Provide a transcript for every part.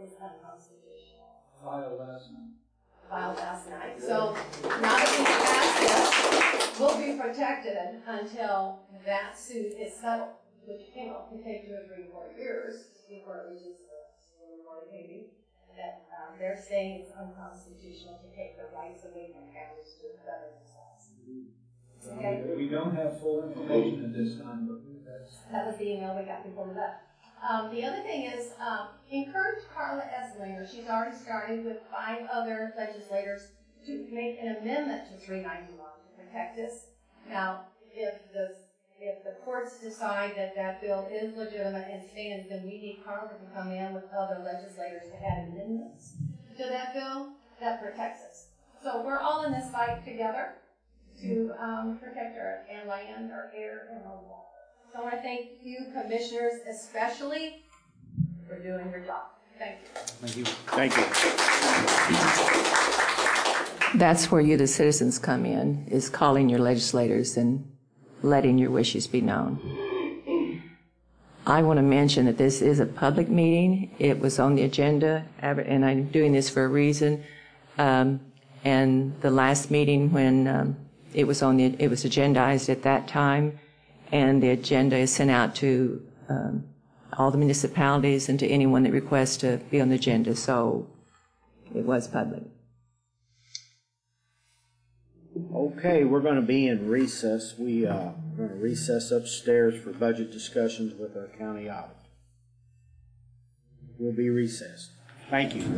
is unconstitutional. Filed last night. Filed last night. So now that we pass this, we'll be protected until that suit is settled, which can take 2 or 3 more years before it reaches the Supreme Court, maybe. That they're saying it's unconstitutional to take the rights away from families to govern themselves. Okay? We don't have full information at this time, but that was the email we got before we left. The other thing is, encourage Carla Esslinger. She's already started with 5 other legislators to make an amendment to 391 to protect us. Now, if the courts decide that that bill is legitimate and stands, then we need Carla to come in with other legislators to add amendments to that bill that protects us. So we're all in this fight together to protect our land, our air, and our water. So I want to thank you, commissioners, especially, for doing your job. Thank you. Thank you. Thank you. That's where you, the citizens, come in, is calling your legislators and letting your wishes be known. I want to mention that this is a public meeting. It was on the agenda, and I'm doing this for a reason. And the last meeting, when it was agendized at that time, and the agenda is sent out to all the municipalities and to anyone that requests to be on the agenda. So it was public. Okay, we're going to be in recess. We're going to recess upstairs for budget discussions with our county audit. We'll be recessed. Thank you.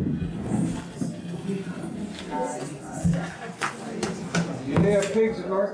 you have pigs in North